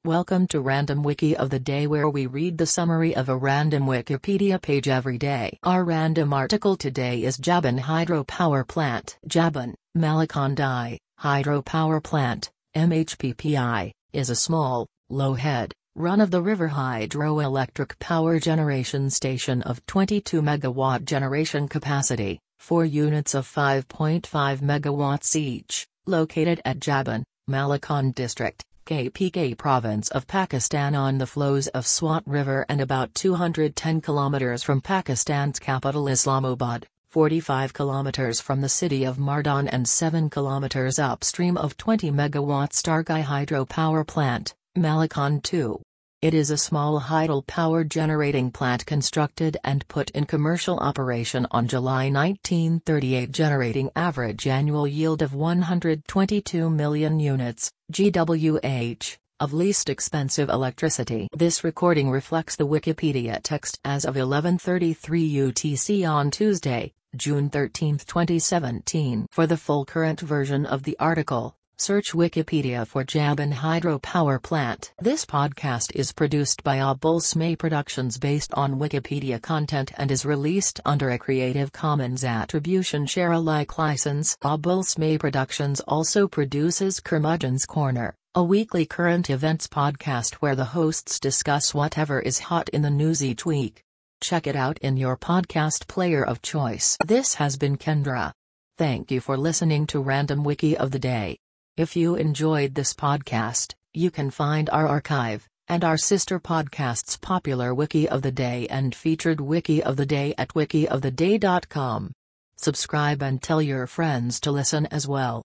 Welcome to Random Wiki of the Day, where we read the summary of a random Wikipedia page every day. Our random article today is Jaban Hydropower Plant. Jaban, Malakand Hydropower Plant, MHPPI, is a small, low-head, run-of-the-river hydroelectric power generation station of 22 MW generation capacity, 4 units of 5.5 MW each, located at Jaban, Malakand District, KPK Province of Pakistan, on the flows of Swat River and about 210 kilometers from Pakistan's capital Islamabad, 45 kilometers from the city of Mardan and 7 kilometers upstream of 20 MW Stargai hydropower plant, Malakand 2. It is a small hydropower generating plant constructed and put in commercial operation on July 1938, generating average annual yield of 122 million units, GWH, of least expensive electricity. This recording reflects the Wikipedia text as of 11:33 UTC on Tuesday, June 13, 2017. For the full current version of the article, search Wikipedia for Jaban Hydropower Plant. This podcast is produced by Abul Smay Productions based on Wikipedia content and is released under a Creative Commons Attribution Share Alike license. Abul Smay Productions also produces Curmudgeon's Corner, a weekly current events podcast where the hosts discuss whatever is hot in the news each week. Check it out in your podcast player of choice. This has been Kendra. Thank you for listening to Random Wiki of the Day. If you enjoyed this podcast, you can find our archive, and our sister podcasts Popular Wiki of the Day and Featured Wiki of the Day at wikioftheday.com. Subscribe and tell your friends to listen as well.